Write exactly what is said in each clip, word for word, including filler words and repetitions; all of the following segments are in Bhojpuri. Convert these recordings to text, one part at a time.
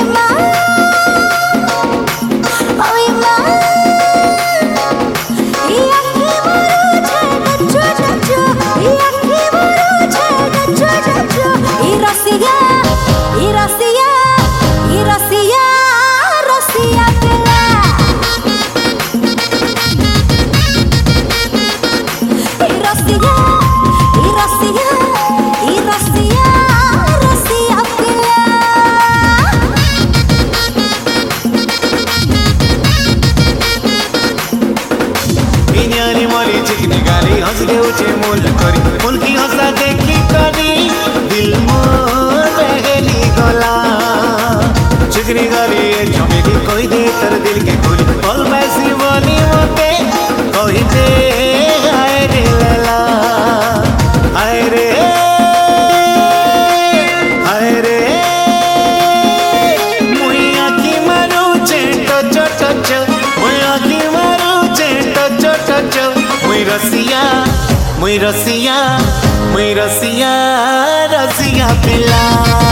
हंस के उठे मोल करी मोल की हंसा देखी करी दिल मोर बहली गला चिकनी गली चमेली कोई दे तर दिल के खोली बोल पैसी बोली मते कोई दे आए रे लला आए रे आए रे मुइया की मारू चेटो चो चो मुइया की मारू चेटो चो चो मुई रसिया मुई रसिया मुई रसिया रसिया पिला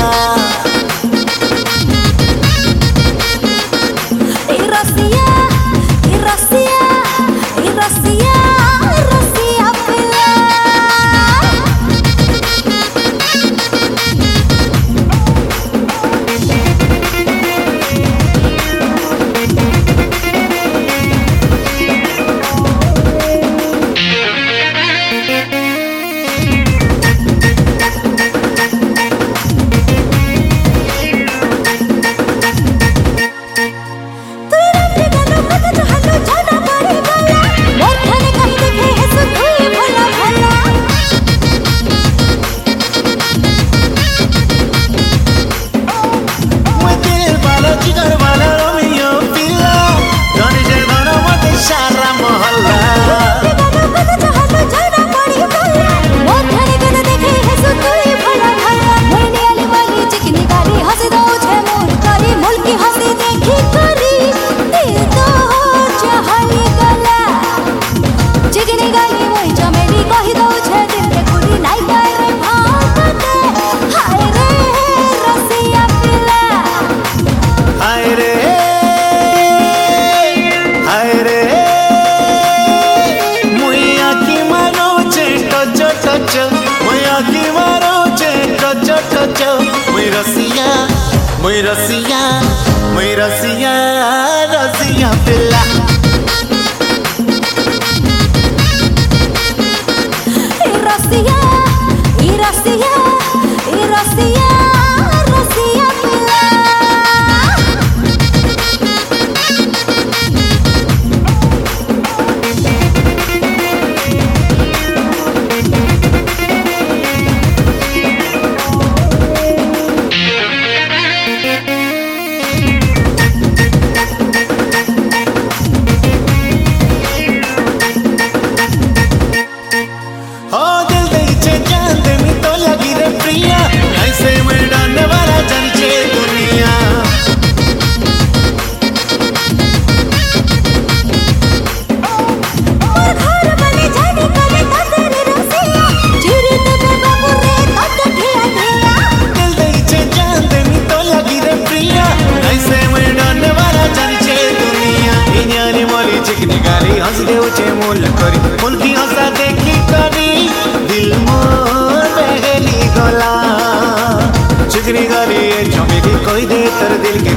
मुई रसिया मुई रसिया मुई रसिया रसिया पिला रसिया रसिया रसिया रसिया पिला हंस के उठे मोल करी मोल की हंसा देखी करी दिल मोर बहली गला चिकनी गली चमेली कोई दे तर दिल के